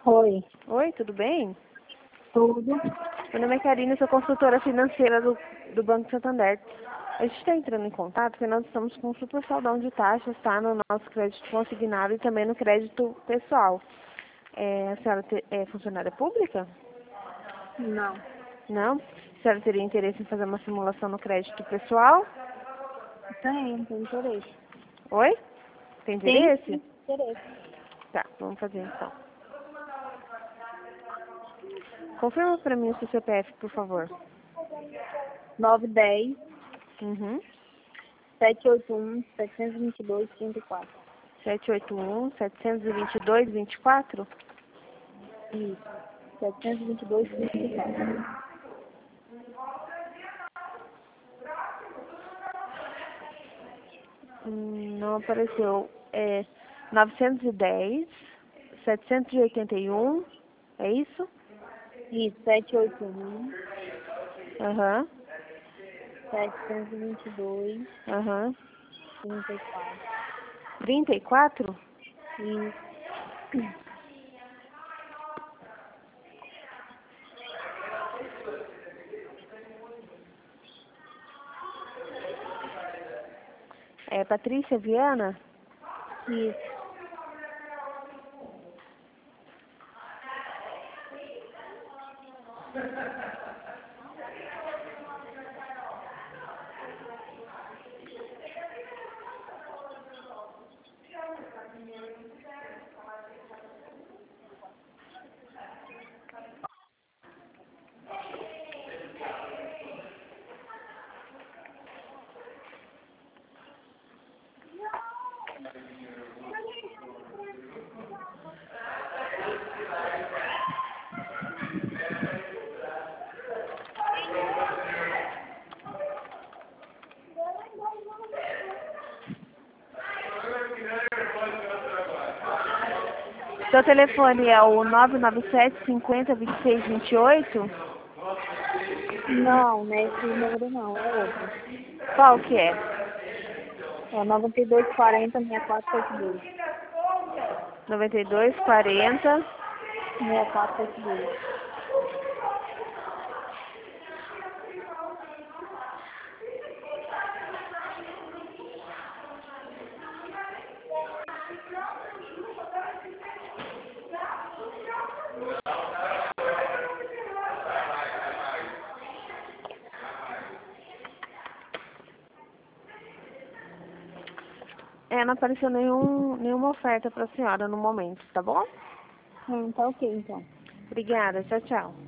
Oi, Oi, tudo bem? tudo. Meu nome é Karine, sou consultora financeira do Banco Santander. A gente está entrando em contato porque nós estamos com um super saldão de taxas, tá? No nosso crédito consignado e também no crédito pessoal. A senhora é funcionária pública? Não. Não? A senhora teria interesse em fazer uma simulação no crédito pessoal? Tem interesse. Oi? Tem Tem interesse? sim, interesse. Tá, vamos fazer então. Confirma para mim o seu CPF, por favor. 910 Uhum. 781 722 34. 781-722-24? Isso. 722 34. Não apareceu. 910, 781, é isso? Isso, 781 Aham, 722 aham. 34. 34? Isso. É Patrícia Viana? Isso. Seu telefone é o 997 50 26 28? Não, não é esse número não, é outro. Qual que é? É 9240 6472. 92 40. 6472. Não apareceu nenhuma oferta para a senhora no momento, tá bom? Tá ok, então. Obrigada, tchau, tchau.